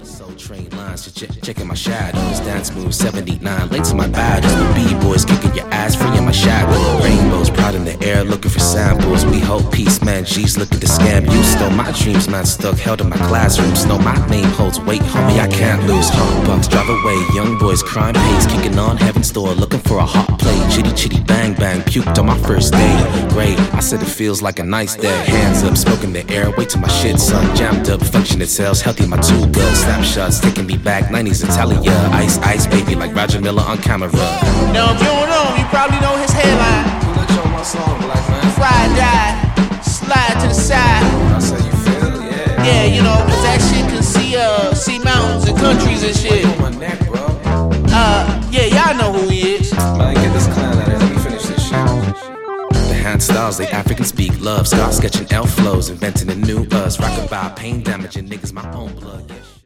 Soul train lines, checking my shadows. Dance moves 79, late to my battles. With B-boys kicking your ass, free in my shadow. Rainbows, proud in the air, looking for samples. We hope peace, man, G's looking to scam you. Stole my dreams, man, stuck, held in my classroom. Know my name holds weight, homie, I can't lose. Hot bucks, drive away, young boys, crime pays. Kicking on heaven's door, looking for a hot plate. Chitty chitty bang bang, puked on my first day. Great, I said it feels like a nice day. Hands up, smoke in the air, wait till my shit son. Jammed up, function it sells, healthy my two girls. Snapshots taking me back, 90s Italia. Ice, ice, baby, like Roger Miller on camera. Now if you don't know, you probably know his headline. Let's show my song, black man. Fly die, slide to the side. That's how you feel, yeah. Yeah, you know, cause that shit can see mountains and countries and shit. On my neck, bro. Yeah, y'all know who he is. Man, get this clown out of here, let me finish this shit. The hand styles, they African speak love. Scar sketching elf flows, inventing a new us. Rockin' by pain damaging niggas, my own blood.